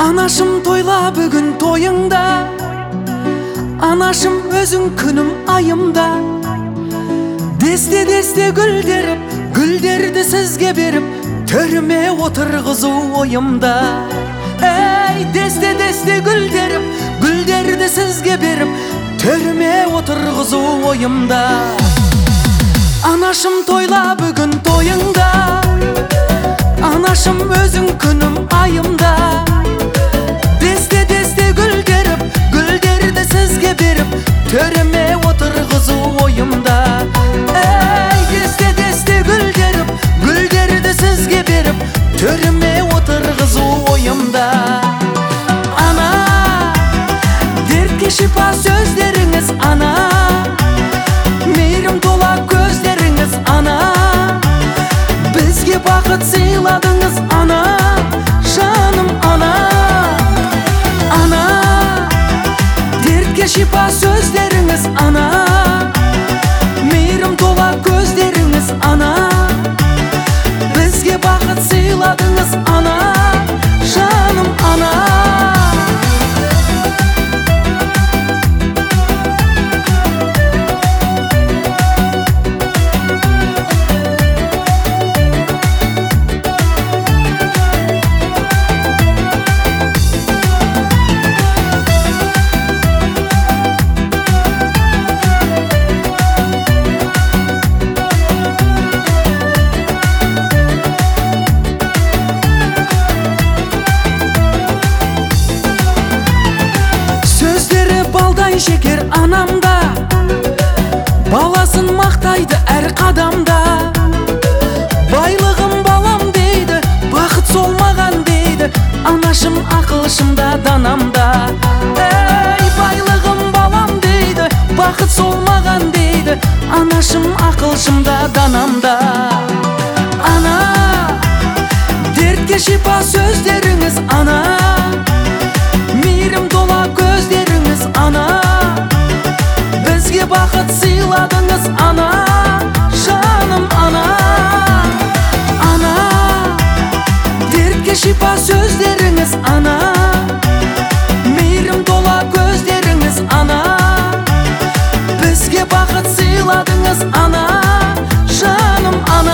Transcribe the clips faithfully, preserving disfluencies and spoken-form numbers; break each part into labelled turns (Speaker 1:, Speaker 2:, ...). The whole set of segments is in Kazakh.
Speaker 1: Анашым тойла бүгін тойыңда, анашым өзің күнім айымда. Десте-десте гүлдеріп, гүлдерді сізге беріп, төріме отырғызу ойымда. Эй, десте-десте гүлдеріп, гүлдерді сізге беріп, төріме отырғызу ойымда. Анашым тойла бүгін тойыңда, анашым өзің күнім айымда. Десте-десте гүлдеріп, гүлдерді сізге беріп, төріме отырғызу ойымда. Эй, десте-десте гүлдеріп, гүлдерді сізге беріп, төріме отырғызу ойымда. Ана, дертке шипа сөздеріңіз ана, мейірім тола көздеріңіз ана, бізге бақыт сыйладыңыз ана, жаным ана. Ана, дертке шипа сөздеріңіз ана, мейірім тола көздеріңіз ана, бізге бақыт сыйладыңыз ана, жаным ана. Шекер анамда, баласын мақтайды әр қадамда. Байлығым балам дейді, бақыт сол маған дейді, анашым ақылшымда данамда. Эй, байлығым балам дейді, бақыт сол маған дейді, анашым ақылшымда данамда. Ана, дертке шипа сөздеріңіз ана, мейірім тола көздеріңіз ана, бізге бақыт сыйладыңыз ана, жаным ана. Ана, дертке шипа сөздеріңіз ана, мейірім тола көздеріңіз ана, бізге бақыт сыйладыңыз ана, жаным ана.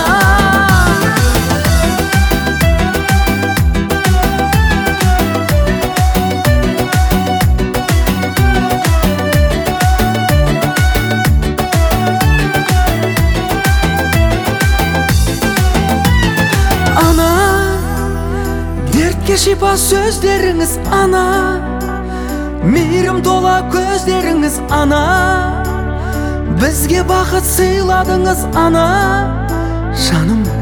Speaker 1: Шипа сөздеріңіз ана, мейірім тола көздеріңіз ана, бізге бақыт сыйладыңыз ана, жаным